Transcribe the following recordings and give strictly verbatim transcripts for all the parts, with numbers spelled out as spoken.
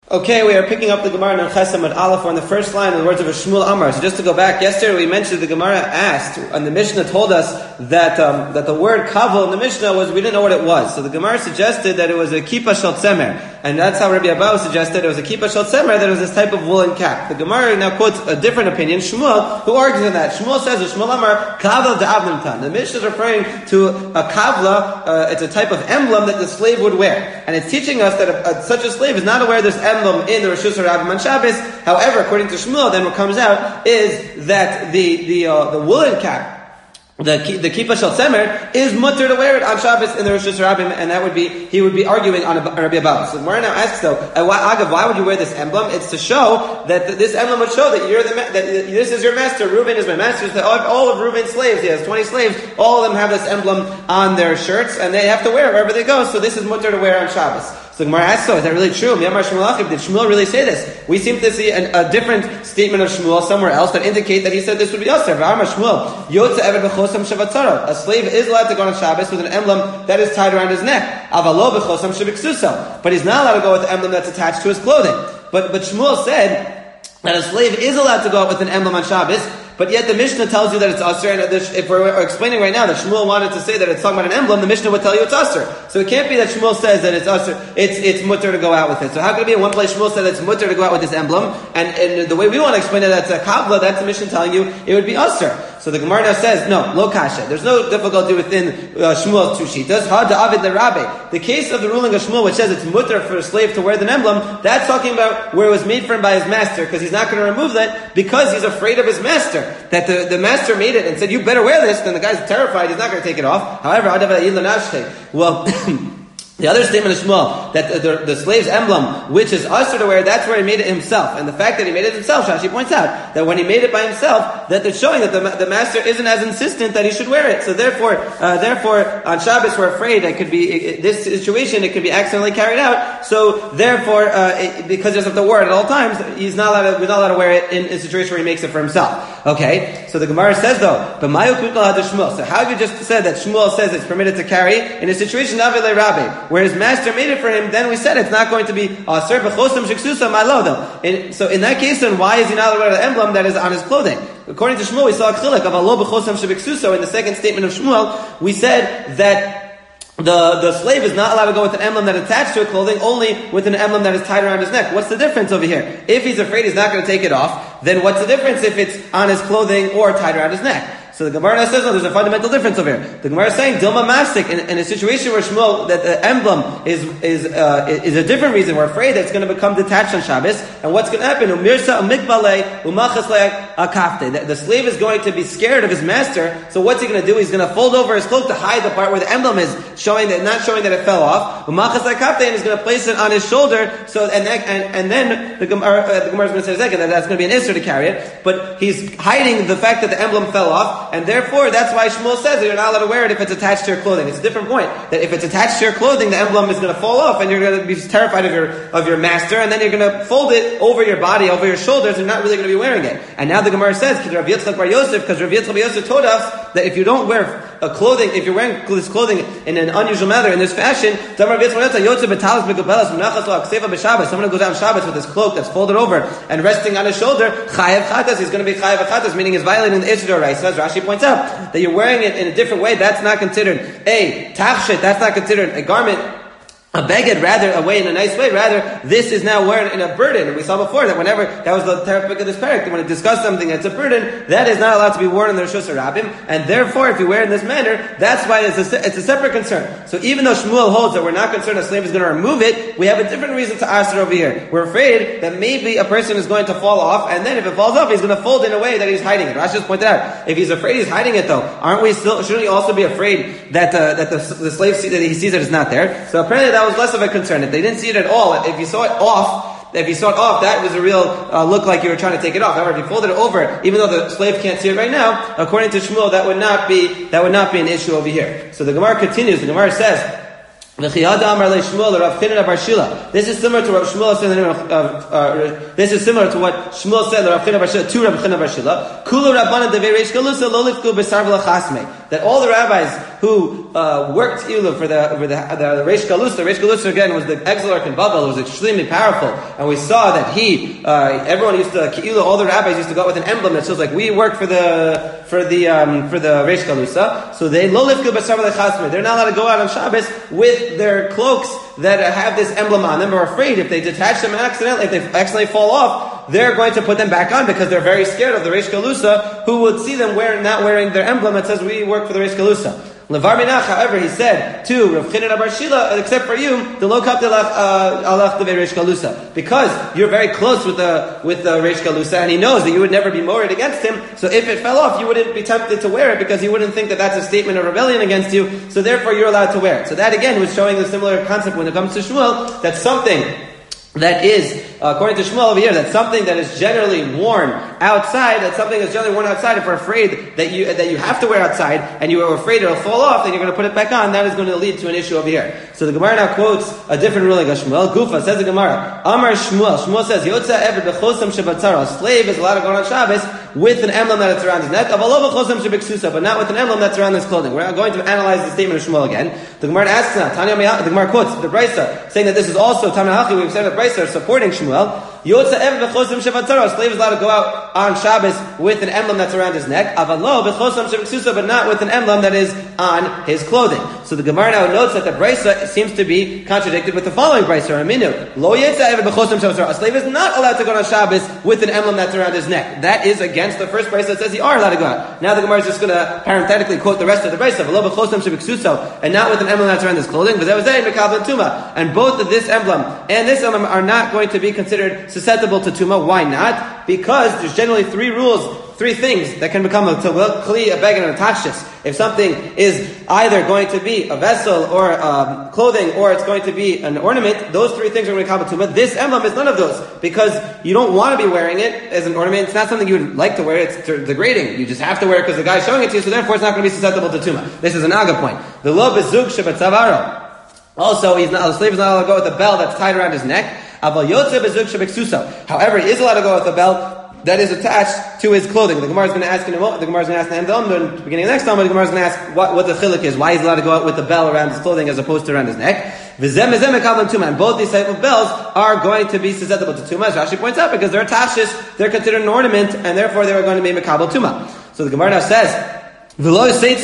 Okay, we are picking up the Gemara in Chesam at Aleph on the first line in the words of Shmuel Amar. So just to go back, yesterday we mentioned the Gemara asked, and the Mishnah told us that um, that the word kavel in the Mishnah was, we didn't know what it was. So the Gemara suggested that it was a kippah shel tzemer. And that's how Rabbi Abahu suggested it was a kippah shel tzemer, that it was this type of woolen cap. The Gemara now quotes a different opinion, Shmuel, who argues on that. Shmuel says, Shmuel Amar, kavel de'avnimtan. The Mishnah is referring to a kavla, uh, it's a type of emblem that the slave would wear. And it's teaching us that a, a, such a slave is not to wear this emblem in the Rishus HaRabim on Shabbos. However, according to Shmuel, then what comes out is that the the uh, the woolen cap, the the kippah shel tzemer, is mutter to wear it on Shabbos in the Rishus HaRabim, and that would be, he would be arguing on Rabbi Abahu. So Gemara now asks though, Agav, why would you wear this emblem? It's to show that this emblem would show that you're the that this is your master. Reuben is my master. That all of Reuben's slaves, he has twenty slaves, all of them have this emblem on their shirts, and they have to wear it wherever they go. So this is mutter to wear on Shabbos. So Gemara asks, so is that really true? Did Shmuel really say this? We seem to see a, a different statement of Shmuel somewhere else that indicate that he said this would be Aser. A slave is allowed to go on Shabbos with an emblem that is tied around his neck. But he's not allowed to go with the emblem that's attached to his clothing. But but Shmuel said that a slave is allowed to go out with an emblem on Shabbos, but yet the Mishnah tells you that it's Aser, and if we're explaining right now that Shmuel wanted to say that it's talking about an emblem, the Mishnah would tell you it's Aser. So it can't be that Shmuel says that it's Aser, it's it's mutter to go out with it. So how could it be in one place Shmuel said it's mutter to go out with this emblem, and, and the way we want to explain it, that's a kavla, that's the Mishnah telling you it would be Aser. So the Gemara now says, no, lo kasha. There's no difficulty within uh, Shmuel's two shitas. Ha da'avid l'rabe. The case of the ruling of Shmuel, which says it's mutter for a slave to wear the emblem, that's talking about where it was made for him by his master, because he's not going to remove that because he's afraid of his master. That the, the master made it and said, you better wear this, then the guy's terrified, he's not going to take it off. However, well, the other statement of Shmuel, that the, the, the slave's emblem, which is usher to wear, that's where he made it himself. And the fact that he made it himself, Shashi points out, that when he made it by himself, that it's showing that the, the master isn't as insistent that he should wear it. So therefore, uh, therefore, on Shabbos we're afraid it could be, it, this situation, it could be accidentally carried out. So therefore, uh, it, because he doesn't have to wear it at all times, he's not allowed to, he's not allowed to wear it in a situation where he makes it for himself. Okay? So the Gemara says though, but Mayu Kukal had Shmuel. So how have you just said that Shmuel says it's permitted to carry in a situation of Avile Rabbi, where his master made it for him? Then we said it's not going to be Aser b'chosam sheksusa ma'lo. So in that case, then why is he not allowed to wear the emblem that is on his clothing? According to Shmuel, we saw a chilek of alo b'chosam sheksusa. In the second statement of Shmuel, we said that The, the slave is not allowed to go with an emblem that is attached to a clothing, only with an emblem that is tied around his neck. What's the difference over here? If he's afraid he's not going to take it off, then what's the difference if it's on his clothing or tied around his neck? So the Gemara says, no, there's a fundamental difference over here. The Gemara is saying, Dilma Mastik, in, in a situation where Shmuel, that the emblem is is uh, is a different reason. We're afraid that it's going to become detached on Shabbos. And what's going to happen? Umirsa umikbalei umachas akafte. The slave is going to be scared of his master. So what's he going to do? He's going to fold over his cloak to hide the part where the emblem is, showing that, not showing that it fell off. Umachas akafte, and he's going to place it on his shoulder. So and that, and, and then the Gemara, uh, the Gemara is going to say a second that that's going to be an issur to carry it. But he's hiding the fact that the emblem fell off. And therefore, that's why Shmuel says that you're not allowed to wear it if it's attached to your clothing. It's a different point. That if it's attached to your clothing, the emblem is going to fall off, and you're going to be terrified of your of your master, and then you're going to fold it over your body, over your shoulders, and you're not really going to be wearing it. And now the Gemara says, because Rav Yitzchak Bar Yosef, because Rav Yitzchak Bar Yosef told us that if you don't wear a clothing, if you're wearing this clothing in an unusual manner, in this fashion, someone who goes out on Shabbos with his cloak that's folded over and resting on his shoulder, chayav chatas, he's going to be chayav chatas, meaning he's violating the Issur D'Oraisa. As Rashi points out, that you're wearing it in a different way, that's not considered a tachshit, that's not considered a garment, a beged, rather, a way in a nice way, rather, this is now wearing in a burden. And we saw before that whenever, that was the topic of this parak, when it discussed something that's a burden, that is not allowed to be worn in the Rishus HaRabim, and therefore, if you wear it in this manner, that's why it's a, it's a separate concern. So even though Shmuel holds that we're not concerned a slave is going to remove it, we have a different reason to ask it over here. We're afraid that maybe a person is going to fall off, and then if it falls off, he's going to fold in a way that he's hiding it. Rashi just pointed out, if he's afraid he's hiding it though, aren't we still, shouldn't he also be afraid that, uh, that the, the slave see, that he sees that it's not there? So apparently that was less of a concern. If they didn't see it at all, if you saw it off, if you saw it off, that was a real uh, look like you were trying to take it off. However, if you folded it over, even though the slave can't see it right now, according to Shmuel, that would not be that would not be an issue over here. So the Gemara continues. The Gemara says, This is similar to what Shmuel said. Uh, uh, this is similar to what Shmuel said to Rav China Bar Shila, to Rav China Bar Shila. Kulu Rabbanan devei Reish Galusa lo lifku b'sar v'lachasmei. that all the rabbis who uh, worked ilu for the for the, the, the Reish Galusa, the Reish Galusa again was the exarch in Babel, who was extremely powerful, and we saw that he, uh, everyone used to ilu, all the rabbis used to go out with an emblem that shows like we work for the for the um, for the Reish Galusa. So they lo lifku b'sar l'chasme. They're not allowed to go out on Shabbos with their cloaks that have this emblem on them. Are afraid if they detach them accidentally, if they accidentally fall off, they're going to put them back on because they're very scared of the Reish Galusa, who would see them wearing not wearing their emblem that says we work for the Reish Galusa. Levar Minach, however, he said to Rav Chinan Bar Shila, except for you, the lo kaptelach alach the Reish Galusa, because you're very close with the with the Reish Galusa, and he knows that you would never be morid against him. So if it fell off, you wouldn't be tempted to wear it because you wouldn't think that that's a statement of rebellion against you. So therefore, you're allowed to wear it. So that again was showing a similar concept when it comes to Shmuel, that something that is, uh, according to Shmuel over here, that's something that is generally worn outside, that's something that's generally worn outside, if we're afraid that you that you have to wear outside, and you are afraid it'll fall off, then you're going to put it back on, that is going to lead to an issue over here. So the Gemara now quotes a different ruling of Shmuel. Gufa says the Gemara, Amar Shmuel, Shmuel says, Yotza Eved b'chosam shebatzara, a slave is allowed to go on Shabbos with an emblem that's around his neck, Avalo b'chosam shebiksusa, but not with an emblem that's around his clothing. We're going to analyze the statement of Shmuel again. The Gemara asks now, Tanya Me'ah, the Gemara quotes the Brisa, saying that this is also Tanya Hachi, we've said the Brisa supporting Shmuel. Yotza Eved b'chosam shebatzara, a slave is allowed to go out on Shabbos with an emblem that's around his neck, Avalo b'chosam shebiksusa, but not with an emblem that is on his clothing. So the Gemara now notes that the Brisa seems to be contradicted with the following Brisa, Aminu. Lo yetza eved b'chosam shebatzara, a slave is not allowed to go on Shabbos with an emblem that's around his neck. That is against the first Brisa that says you are allowed to go out. Now the Gemara is just going to parenthetically quote the rest of the Brisa, Avalo b'chosam shebiksusa, and not with an emblem that's around his clothing, and both of this emblem and this emblem are not going to be considered susceptible to Tumah. Why not? Because there's generally three rules, three things that can become a kli, a beggar, and a tachshis. If something is either going to be a vessel or um, clothing, or it's going to be an ornament, those three things are going to come to Tumah. This emblem is none of those, because you don't want to be wearing it as an ornament. It's not something you would like to wear. It's degrading. You just have to wear it because the guy's showing it to you, so therefore it's not going to be susceptible to Tumah. This is an aga point. The lo bezug shebatzavaro. Also, he's not, the slave is not allowed to go with a bell that's tied around his neck. However, he is allowed to go with a belt that is attached to his clothing. The Gemara is going to ask in a moment, the Gemara is going to ask in the beginning of the next time, but the Gemara is going to ask what, what the chiluk is, why he's allowed to go out with the bell around his clothing as opposed to around his neck. And both these type of bells are going to be susceptible to Tumah, as Rashi points out, because they're tashis, they're considered an ornament, and therefore they are going to be mekabel Tumah. So the Gemara now says, an animal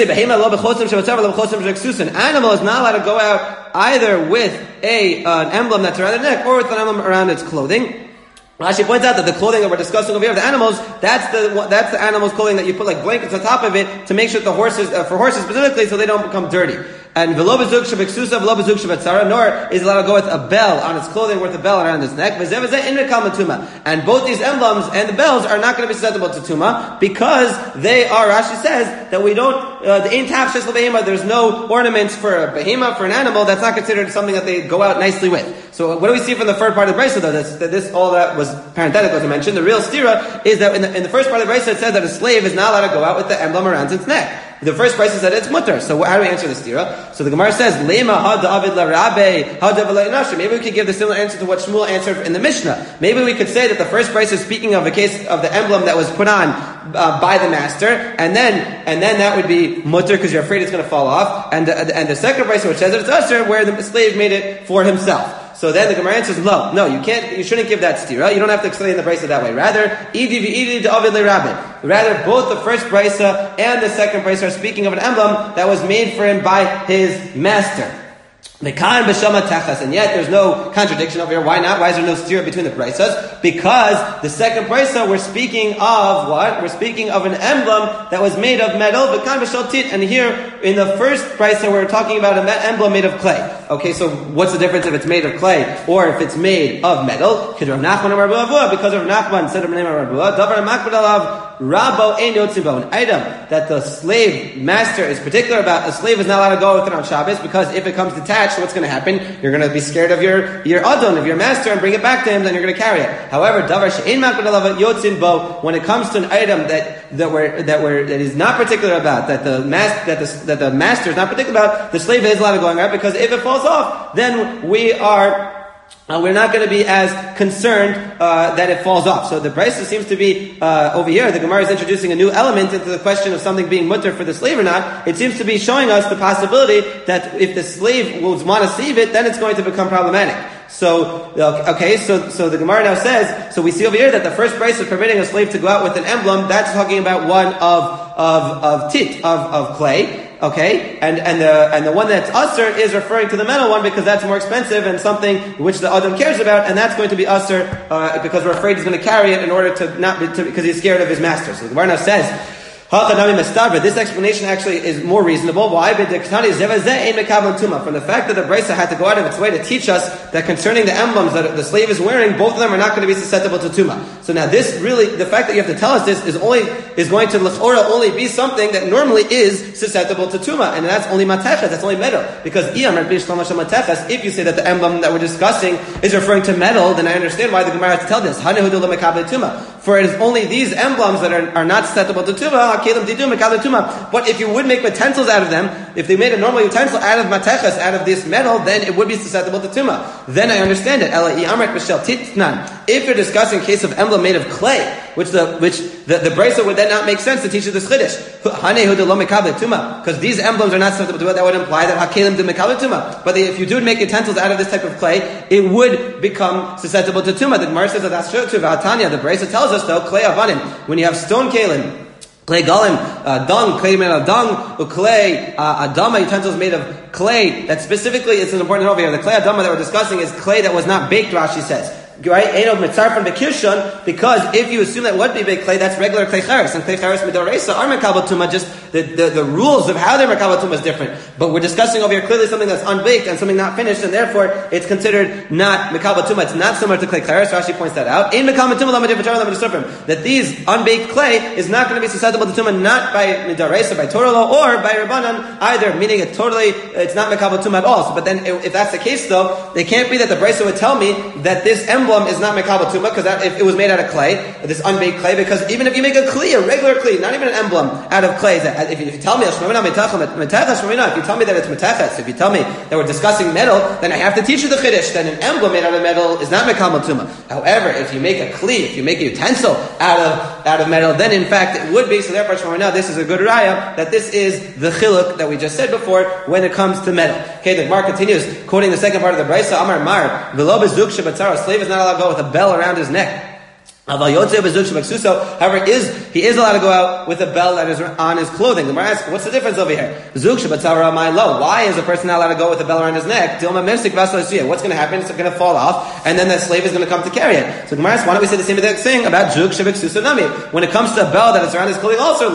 is not allowed to go out either with a, uh, an emblem that's around their neck or with an emblem around its clothing. Rashi points out that the clothing that we're discussing over here of the animals, that's the that's the animal's clothing that you put like blankets on top of it to make sure that the horses, uh, for horses specifically, so they don't become dirty. And v'lo bezug shebiksusa, v'lo bezug shebatzara, nor is allowed to go with a bell on its clothing with a bell around its neck. And both these emblems and the bells are not going to be susceptible to Tumah because they are, Rashi says, that we don't, uh, the ein tachshis l'behema, there's no ornaments for a behema, for an animal, that's not considered something that they go out nicely with. So what do we see from the first part of the Brisa though? This, that this, all that was parenthetical to mention. The real stira is that in the, in the first part of the Brisa it says that a slave is not allowed to go out with the emblem around its neck. The first Brisa said it's mutter. So how do we answer the stira? So the Gemara says, Lema ha da'avid la rabbe, ha da'avid la. Maybe we could give the similar answer to what Shmuel answered in the Mishnah. Maybe we could say that the first Brisa is speaking of a case of the emblem that was put on uh, by the master, and then and then that would be mutter because you're afraid it's going to fall off. And the, and the second Brisa which says that it's usher, where the slave made it for himself. So then the Gemara answers, no, no, you can't, you shouldn't give that stira. You don't have to explain the brisa that way. Rather, idi v'idi da'avid le'rabbi. Rather, both the first brisa and the second brisa are speaking of an emblem that was made for him by his master. And yet there's no contradiction over here. Why not? Why is there no stira between the braysos? Because the second brayso we're speaking of what? We're speaking of an emblem that was made of metal, and here in the first brayso we're talking about an emblem made of clay. Okay, so what's the difference if it's made of clay or if it's made of metal? Because of Nachman said of Rabo ein yotzim bo, an item that the slave master is particular about. A slave is not allowed to go with it on Shabbos because if it comes detached, what's going to happen? You're going to be scared of your your adon, of your master, and bring it back to him. Then you're going to carry it. However, davar she'ein makbid alav yotzim bo, when it comes to an item that that we're that we're that is not particular about, that the master that the that the master is not particular about, the slave is allowed to go on right, because if it falls off, then we are. Uh, we're not going to be as concerned uh, that it falls off. So the brisa seems to be uh, over here. The Gemara is introducing a new element into the question of something being mutter for the slave or not. It seems to be showing us the possibility that if the slave will want to save it, then it's going to become problematic. So okay, so so the Gemara now says. So we see over here that the first brisa is permitting a slave to go out with an emblem. That's talking about one of of of tit of of clay. Okay, and and the and the one that's usher is referring to the metal one because that's more expensive and something which the Adam cares about, and that's going to be usher uh, because we're afraid he's going to carry it in order to not be, to, because he's scared of his master. So the Gemara now says, this explanation actually is more reasonable. Why? From the fact that the brisa had to go out of its way to teach us that concerning the emblems that the slave is wearing, both of them are not going to be susceptible to tuma. So now this really, the fact that you have to tell us this is only is going to l'chora only be something that normally is susceptible to tuma, and that's only mateches, that's only metal. Because if you say that the emblem that we're discussing is referring to metal, then I understand why the Gemara has to tell this. For it is only these emblems that are, are not susceptible to tuma. But if you would make utensils out of them, if they made a normal utensil out of mateches, out of this metal, then it would be susceptible to tuma. Then I understand it. If you're discussing a case of emblem made of clay, which the which the, the brisa would then not make sense to teach you this chiddush, because these emblems are not susceptible to it, that would imply that hakelim do mekabel tuma. But if you do make utensils out of this type of clay, it would become susceptible to tuma. The Gemara says that that's true too. V'atanya, the brisa tells us though, clay avanim, when you have stone kalim, clay galim, uh, dung, clay made of dung, clay uh, adama, utensils made of clay. That specifically is an important note over here. The clay adama that we're discussing is clay that was not baked, Rashi says. Right? Because if you assume that would be baked clay, that's regular clay charis, and clay charis midoreisa are mekabel tuma. Just the, the, the rules of how they're mekabel tuma is different. But we're discussing over here clearly something that's unbaked and something not finished, and therefore it's considered not mekabel tuma. It's not similar to clay charis. Rashi points that out. In mekabel tuma that these unbaked clay is not going to be susceptible to tuma, not by midoreisa, by Torah law, or by rabbanan either. Meaning it totally, it's not mekabel tuma at all. So, but then if that's the case, though, it can't be that the brisa would tell me that this emblem is not mekabel tuma because if it was made out of clay, this unbaked clay. Because even if you make a kli, a regular kli, not even an emblem out of clay, that if you, if you tell me if you tell me that it's meteches, if you tell me that we're discussing metal, then I have to teach you the chiddush that an emblem made out of metal is not mekabel tuma. However, if you make a kli, if you make a utensil out of out of metal, then in fact it would be. So therefore, now this is a good raya that this is the chiluk that we just said before when it comes to metal. Okay, the Gemara continues quoting the second part of the brisa. Amar Mar, v'lo bezuk shebatzar, a slave is not allowed to go with a bell around his neck. However, is he is allowed to go out with a bell that is on his clothing. The Gemara asks, what's the difference over here? Why is a person not allowed to go with a bell around his neck? What's going to happen? It's going to fall off, and then the slave is going to come to carry it. So the Gemara asks, why don't we say the same thing about Zuk Shabik Nami? When it comes to a bell that is around his clothing also,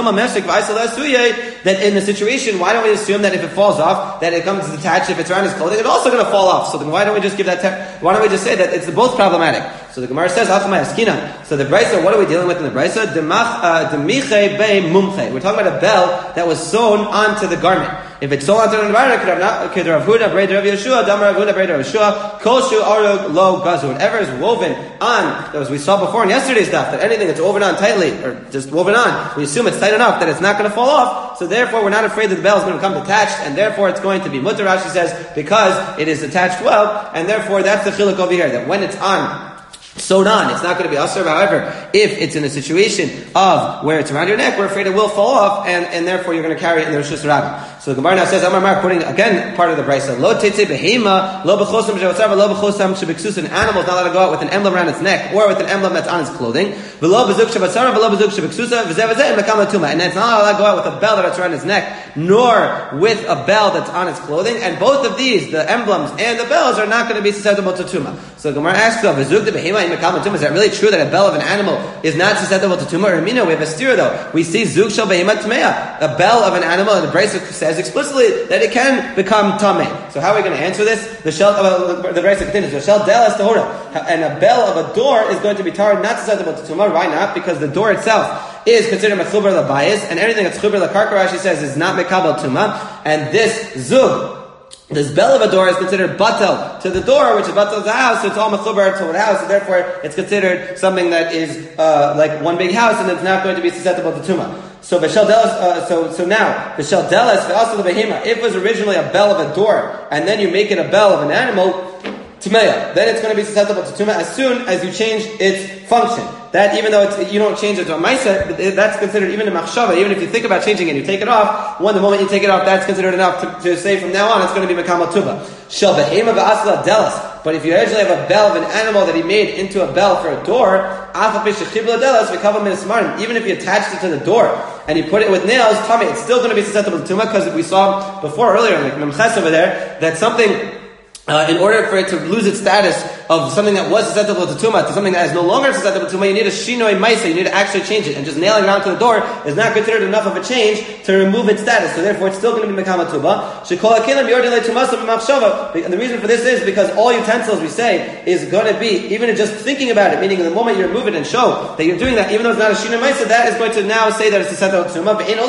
that in the situation, why don't we assume that if it falls off, that it comes detached, if it's around his clothing, it's also going to fall off. So then why don't we just give that, te- why don't we just say that it's both problematic? So the Gemara says, so the brisa, what are we dealing with in the brisa? We're talking about a bell that was sewn onto the garment. If it's sewn onto the garment, whatever is woven on, as we saw before in yesterday's daf, that anything that's woven on tightly, or just woven on, we assume it's tight enough that it's not going to fall off, so therefore we're not afraid that the bell is going to become detached, and therefore it's going to be mutter, Rashi says, because it is attached well, and therefore that's the chiluk over here, that when it's on, sewed on, it's not going to be asur. However, if it's in a situation of where it's around your neck, we're afraid it will fall off, and, and therefore you're going to carry it in the Rishus Rabbah. So the Gemara now says, Amar Mar, quoting again part of the brisa, Lo teitze behema, lo b'chosam shevatzar, lo b'chosam shebiksus. An animal is not allowed to go out with an emblem around its neck, or with an emblem that's on its clothing. V'lo b'zuk shevatzar, v'lo b'zuk shebiksusa, v'zeh v'zeh, mekam l'tuma. And it's not allowed to go out with a bell that's around its neck, nor with a bell that's on its clothing. And both of these, the emblems and the bells, are not going to be susceptible to tuma. So the Gemara asks, V'zuk de behema in mekam l'tuma. Is that really true that a bell of an animal is not susceptible to tuma? Or mina, we have a steer though. We see zuk shel behema tmeya, a bell of an animal, and the brisa says explicitly that it can become tamei. So how are we going to answer this? The shell, uh, the brisa continues. The shell delas tahora, and a bell of a door is going to be tarred, not susceptible to tuma. Why not? Because the door itself is considered mechuber labayis, and anything that's chuber lakarka, Rashi says, is not mekabel tuma. And this zug, this bell of a door, is considered batel to the door, which is batel to the house, so it's all mechuber to one house, and therefore it's considered something that is uh, like one big house, and it's not going to be susceptible to tuma. So v'shel delas, uh, so so now v'shel delas v'asal behema. If it was originally a bell of a door, and then you make it a bell of an animal, Tmeya. Then it's going to be susceptible to Tumah as soon as you change its function. That even though it's, you don't change it to a Maisa, that's considered even a Machshava. Even if you think about changing it, you take it off, one, the moment you take it off, that's considered enough to, to say from now on it's going to be Mekama Tubah. Shel Behema V'asla Delas. But if you actually have a bell of an animal that he made into a bell for a door, even if you attached it to the door and you put it with nails, Tommy, it's still going to be susceptible to Tumah, because we saw before earlier, like Memches over there, that something, Uh, in order for it to lose its status of something that was susceptible to Tumah to something that is no longer susceptible to Tumah, you need a Shinoi Maisa, you need to actually change it. And just nailing it onto the door is not considered enough of a change to remove its status. So therefore it's still going to be Mekama Tubah. And the reason for this is because all utensils, we say, is going to be, even just thinking about it, meaning the moment you remove it and show that you're doing that, even though it's not a Shinoi Maisa, that is going to now say that it's susceptible to Tumah. But in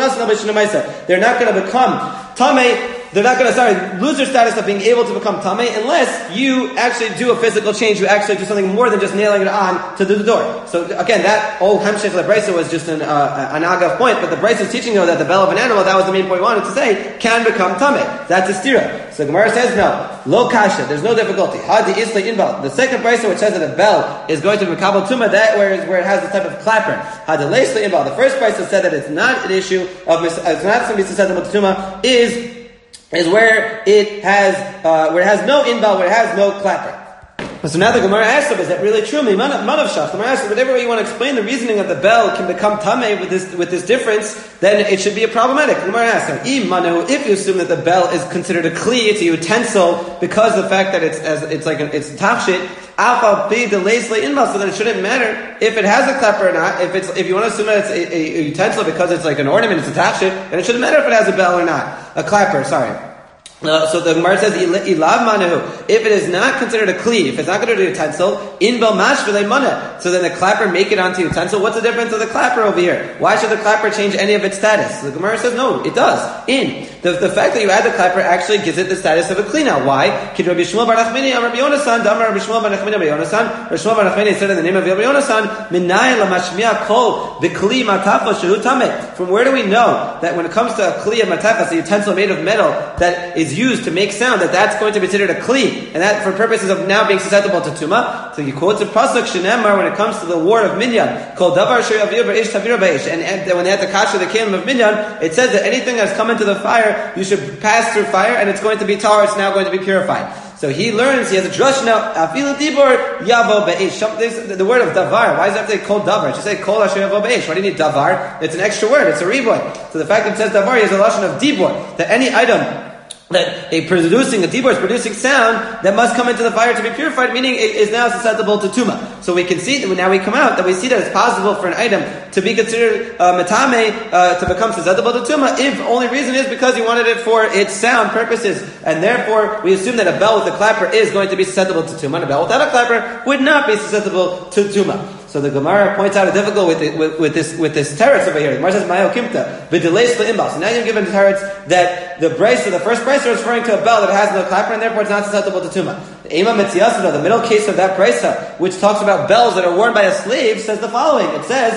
they're not going to become Tameh. They're not going to, sorry, lose their status of being able to become tamei unless you actually do a physical change. You actually do something more than just nailing it on to the door. So again, that old hemshech of the brisa was just an uh, an agav point, but the brisa is teaching though that the bell of an animal, that was the main point we wanted to say, can become tamei. That's a stira. So Gemara says no, lo kasha. There's no difficulty. Hadi isla inval. The second brisa which says that a bell is going to be kabel tuma, that where where it has the type of clapper. Hadi leisla inval. The first brisa said that it's not an issue of it's not something susceptible to tuma is. is where it has uh, where it has no inbal, where it has no clapper. So now the Gemara asks is that really true? Man of shach. The Gemara asks, whatever way you want to explain the reasoning of the bell can become tamei with this with this difference, then it should be a problematic. The Gemara asks, if you assume that the bell is considered a kli, it's a utensil, because of the fact that it's as it's like a, it's tachshit, alpha b the leisle inbal, so then it shouldn't matter if it has a clapper or not. If it's if you want to assume that it's a, a, a utensil because it's like an ornament, it's a tachshit, then it shouldn't matter if it has a bell or not, a clapper. Sorry. Uh, so the Gemara says, "Ilav manahu." If it is not considered a kli, if it's not considered a utensil, in bel mashvele mana. So then the clapper make it onto utensil. What's the difference of the clapper over here? Why should the clapper change any of its status? The Gemara says, no, it does. In the, the fact that you add the clapper actually gives it the status of a kli. Now, why? Kid Rabbi Shmuel bar Nachmani, Rabbi Yonasan, Damar Rabbi Shmuel bar Nachmani, Rabbi Yonasan. Rabbi Shmuel bar Nachmani said in the name of Rabbi Yonasan, "Minay la mashmiya kol the kli matafa shehu tameh." From where do we know that when it comes to a kli of matafas, a utensil made of metal that is used to make sound, that that's going to be considered a kli, and that for purposes of now being susceptible to tumah? So you quote the pasuk shenemar when it comes to the war of Minyan, called davar sheyaviu b'ish tavir b'ish, and when they had to kasher the kingdom of Minyan, it says that anything that's come into the fire, you should pass through fire, and it's going to be tar. It's now going to be purified. So he learns, he has a drush now, afilu dibor yavo be'ish. The word of davar, why does it have to say kol davar? It should say kol asher yavo be'ish. Why do you need davar? It's an extra word, it's a riboy. So the fact that it says davar is a lashon of dibor, that any item that a producing, a dibor is producing sound that must come into the fire to be purified, meaning it is now susceptible to tumah. So we can see, now we come out, that we see that it's possible for an item to be considered uh, metame, uh, to become susceptible to tumah, if only reason is because you wanted it for its sound purposes. And therefore, we assume that a bell with a clapper is going to be susceptible to tumah, and a bell without a clapper would not be susceptible to tumah. So the Gemara points out a difficult with, it, with, with this with this teretz over here. The Gemara says, "Mayo kimta v'delays leimbal." So now you're given the teretz that the bracer, the first bracer, is referring to a bell that has no clapper, and therefore it's not susceptible to tumah. The Ema Mitziyasana, the middle case of that bracer, which talks about bells that are worn by a slave, says the following. It says,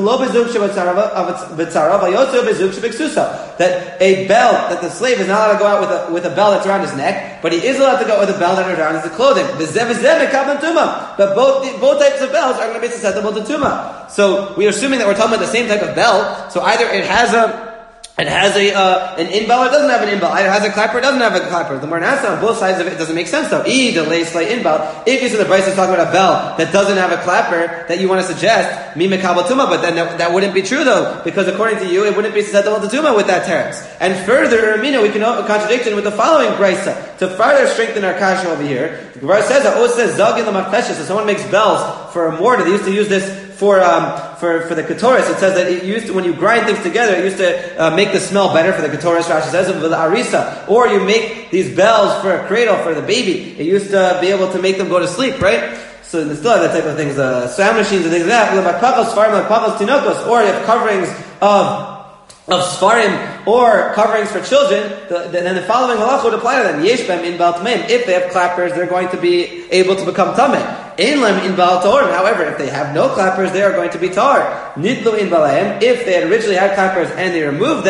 that a bell, that the slave is not allowed to go out with a, with a bell that's around his neck, but he is allowed to go with a bell that is around his clothing. But both, both types of bells are going to be susceptible to tumah. So we are assuming that we're talking about the same type of bell, so either it has a It has a uh, an in-bell or it doesn't have an in-bell. Either has a clapper or doesn't have a clapper. The Marnasa on both sides of it doesn't make sense though. E delay slight in-bell. If you say the Bryce is talking about a bell that doesn't have a clapper that you want to suggest, mi mekabel tumah, but then that, that wouldn't be true though, because according to you, it wouldn't be susceptible to tumah with that teretz. And further, Ramino, we can contradict it with the following Bryce to further strengthen our kasha over here. The Gemara says that oh, it says zagin l'makfeshes. So someone makes bells for a mortar. They used to use this for um for for the ketoris. It says that it used to, when you grind things together, it used to uh, make the smell better for the ketoris. Rashi says of the arisa, or you make these bells for a cradle for the baby. It used to be able to make them go to sleep, right? So they still have that type of things, uh, sound machines and things like that. Or you have coverings of of Sfarim or coverings for children, the, the, then the following halacha would apply to them. Yesh bem in bal tameim. If they have clappers, they're going to be able to become tamei. Ein lem in bal torim. However, if they have no clappers, they are going to be tar. Nidlu in balaim. If they had originally had clappers and they removed them,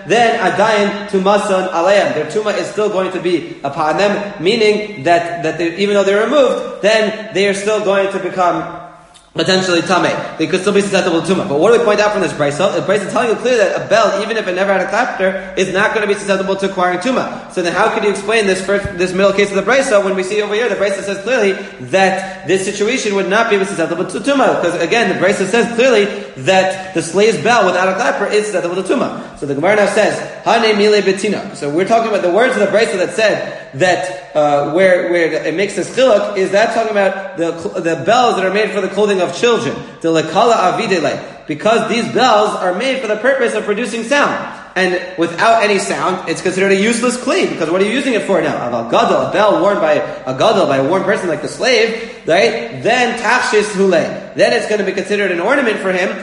then adayin tumasan alayim. Their tuma is still going to be upon them, meaning that, that they, even though they're removed, then they are still going to become potentially tamei. They could still be susceptible to tumah. But what do we point out from this brisa? The brisa is telling you clearly that a bell, even if it never had a clapter, is not going to be susceptible to acquiring tumah. So then how could you explain this first, this middle case of the brisa when we see over here the brisa says clearly that this situation would not be susceptible to tumah? Because again, the brisa says clearly that the slave's bell without a clapper is susceptible to tumah. So the Gemara now says, Hane mile betina. So we're talking about the words of the brisa that said that uh, where where it makes this chiluk is that talking about the the bells that are made for the clothing of children, the lekala avidele, because these bells are made for the purpose of producing sound. And without any sound, it's considered a useless kli, because what are you using it for now? A gadol, a bell worn by a gadol, by a worn person like the slave, right? Then tachshis hule. Then it's going to be considered an ornament for him,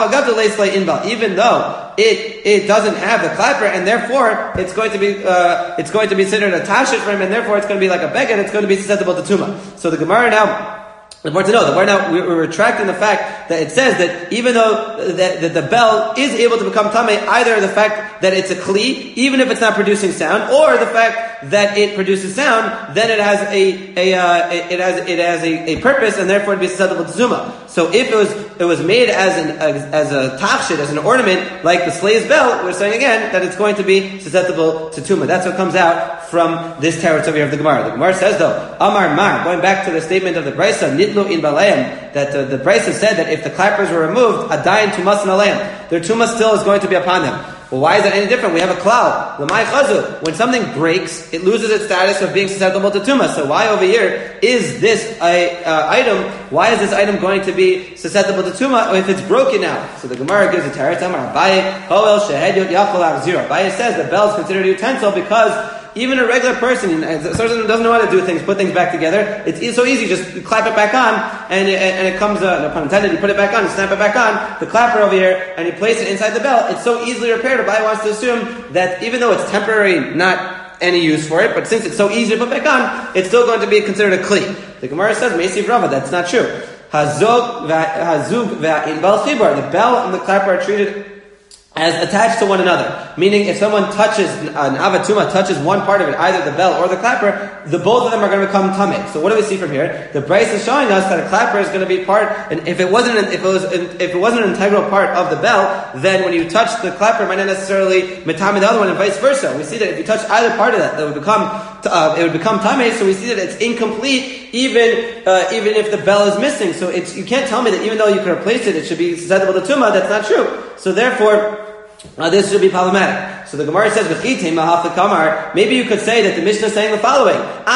even though it it doesn't have the clapper, and therefore it's going to be uh, it's going to be considered a tachshis for him, and therefore it's going to be like a beged, it's going to be susceptible to tumah. So the Gemara now, the important to know, the Gemara now, we're, we're retracting the fact that it says that even though that, that the bell is able to become tamei, either the fact that it's a kli, even if it's not producing sound, or the fact that it produces sound, then it has a, a, uh, it has, it has a, a purpose, and therefore it'd be susceptible to tumah. So if it was, it was made as an, as a tachshit, as an ornament, like the slave's bell, we're saying again that it's going to be susceptible to tumah. That's what comes out from this territory of the Gemara. The Gemara says though, Amar Mar, going back to the statement of the Brisa, Nitlu in Balayim, that uh, the Brisa said that if the clappers were removed, Adayin Tumas and Alayim, their tumah still is going to be upon them. Well, why is that any different? We have a cloud. L'mai chazu. When something breaks, it loses its status of being susceptible to tumah. So why over here is this a, uh, item, why is this item going to be susceptible to tumah if it's broken now? So the Gemara gives a teretz. Amar Abaye, Hoel shehedyot yachol achzira. Abaye says the bell is considered a utensil because even a regular person, a person who doesn't know how to do things, put things back together, it's so easy, just clap it back on, and it, and it comes, uh, no pun intended, you put it back on, you snap it back on, the clapper over here, and you place it inside the bell, it's so easily repaired. Abaye wants to assume that even though it's temporary, not any use for it, but since it's so easy to put back on, it's still going to be considered a kli. The Gemara says, Meisiv Rava, that's not true. Hazug va'il bal chibar, the bell and the clapper are treated as attached to one another. Meaning, if someone touches, an avatuma touches one part of it, either the bell or the clapper, the both of them are going to become tamei. So what do we see from here? The Brisa is showing us that a clapper is going to be part, and if it wasn't, an, if it was, if it wasn't an integral part of the bell, then when you touch the clapper, it might not necessarily metame the other one, and vice versa. We see that if you touch either part of that, that would become, uh, it would become tamei. So we see that it's incomplete, even, uh, even if the bell is missing. So it's, you can't tell me that even though you can replace it, it should be susceptible to tumah. That's not true. So therefore, Uh, this should be problematic. So the Gemara says, maybe you could say that the Mishnah is saying the following: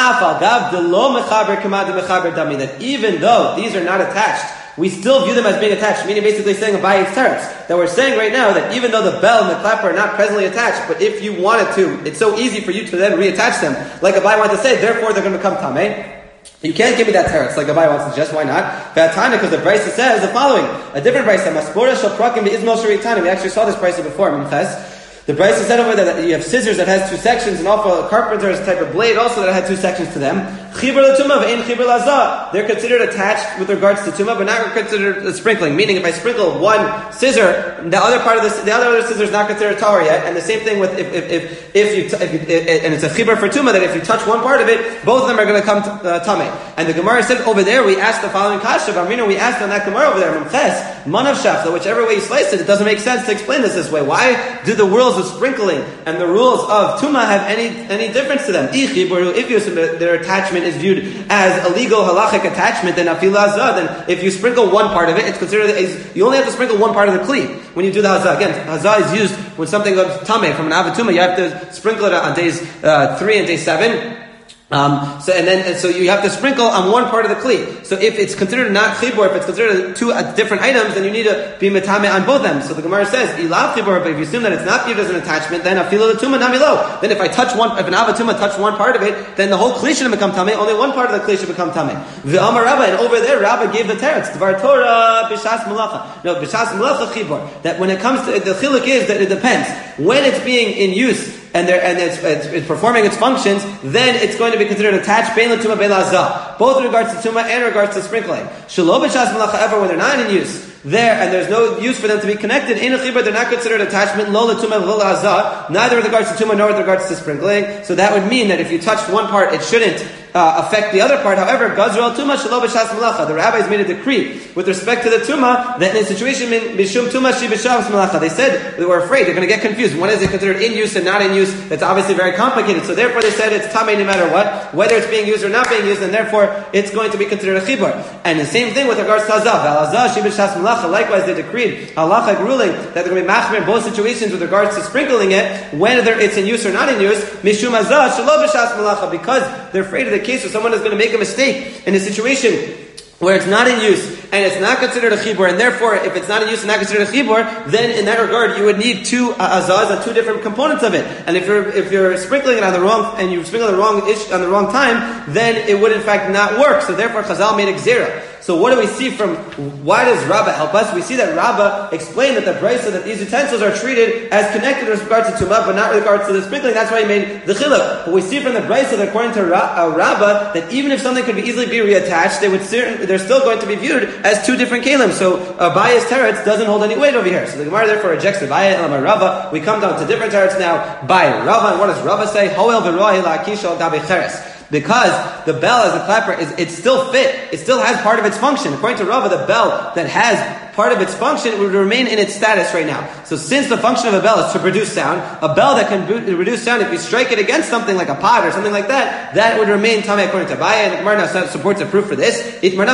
that even though these are not attached, we still view them as being attached. Meaning, basically saying Abaye's teretz, that we're saying right now that even though the bell and the clapper are not presently attached, but if you wanted to, it's so easy for you to then reattach them, like Abaye wanted to say. Therefore, they're going to become tamei. You can't give me that teretz like Abaye wants to suggest. Why not? Because the Brisa says the following: a different Brisa, Maspora shel prakim beizmol sheritani. We actually saw this Brisa before. Minches. The Brisa said over there that you have scissors that has two sections, and also a carpenter's type of blade also that had two sections to them. Chibur l'tumah ve'in chibur lazah. They're considered attached with regards to tumah, but not considered sprinkling. Meaning, if I sprinkle one scissor, the other part of the the other scissor is not considered tahor yet. And the same thing with if if if, if you t- if, if, and it's a chibur for tumah, that if you touch one part of it, both of them are going to come to uh, tamei. And the Gemara said over there, we asked the following kasha. Amrina, we asked on that Gemara over there, Memches manav shafta. Whichever way you slice it, it doesn't make sense to explain this this way. Why do the rules of sprinkling and the rules of tumah have any any difference to them? If you assume that their attachment is viewed as a legal halachic attachment, then afil hazah, then if you sprinkle one part of it, it's considered as, you only have to sprinkle one part of the kli when you do the hazah. Again, hazah is used when something goes tamei from an avatuma. You have to sprinkle it on days uh, three and day seven. Um, so and then and so you have to sprinkle on one part of the kli. So if it's considered not chibur, if it's considered two uh, different items, then you need to be metame on both of them. So the Gemara says ilav chibur, but if you assume that it's not viewed as an attachment, then afilo l'tumah namilo. Then if I touch one, if an avatuma touch one part of it, then the whole kli shouldn't become tamei. Only one part of the kli should become tamei. V'amar Rabba, and over there Rabba gave the teretz dvar Torah b'shas malacha. No, b'shas malacha chibur. That when it comes to the chiluk is that it depends when it's being in use. And, and it's, it's, it's performing its functions, then it's going to be considered attached bein l'tumah bein l'azah, both in regards to tumah and in regards to sprinkling. Shelo b'shas malacha ever when they're not in use. there, and there's no use for them to be connected, in a chibur, they're not considered attachment, lo l'tumah v'lo l'azah, neither with regards to tumah nor with regards to sprinkling. So that would mean that if you touched one part, it shouldn't Uh, affect the other part. However, Gazral Tuma Shelo B'Shas Malacha. The rabbis made a decree with respect to the Tuma that in a situation Bishum Tuma Shi B'Shas Malacha. They said they were afraid they're going to get confused. When is it considered in use and not in use? That's obviously very complicated. So therefore, they said it's Tamei no matter what, whether it's being used or not being used, and therefore it's going to be considered a chibur. And the same thing with regards to Hazav. Al-Hazav Shi B'Shas Malacha. Likewise, they decreed halachic ruling that they're going to be machmir in both situations with regards to sprinkling it, whether it's in use or not in use. Mishum Hazav Shelo B'Shas Malacha, because they're afraid of the case where someone is going to make a mistake in a situation where it's not in use and it's not considered a chibur, and therefore, if it's not in use and not considered a chibur, then in that regard, you would need two uh, azaz and two different components of it. And if you're if you're sprinkling it on the wrong and you sprinkle the wrong ish on the wrong time, then it would in fact not work. So therefore, Chazal made a gzera. So what do we see from, why does Rabbah help us? We see that Rabbah explained that the brisa, that these utensils are treated as connected with regards to tumah, but not with regards to the sprinkling. That's why he made the chiluk. But we see from the brisa that according to Ra- uh, Rabbah, that even if something could be easily be reattached, they would certain, they're still going to be viewed as two different kalim. So Abaya's teretz doesn't hold any weight over here. So the Gemara therefore rejects the Abaya and Rava. We come down to different teretz now by Rava. And what does Rava say? Hoel v'rohi la'kish al gabi cheres. Because the bell as a clapper is, it's still fit. It still has part of its function. According to Rava, the bell that has part of its function would remain in its status right now. So since the function of a bell is to produce sound, a bell that can produce sound, if you strike it against something like a pot or something like that, that would remain tamei according to Abaya, and the Gemara now supports a proof for this. A bell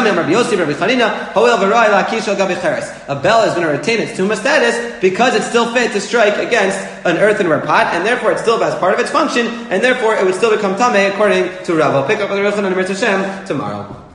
is going to retain its tumah status because it's still fit to strike against an earthenware pot, and therefore it still has part of its function, and therefore it would still become tamei according to Rava. Pick up with the Rechon and Mir Hashem tomorrow.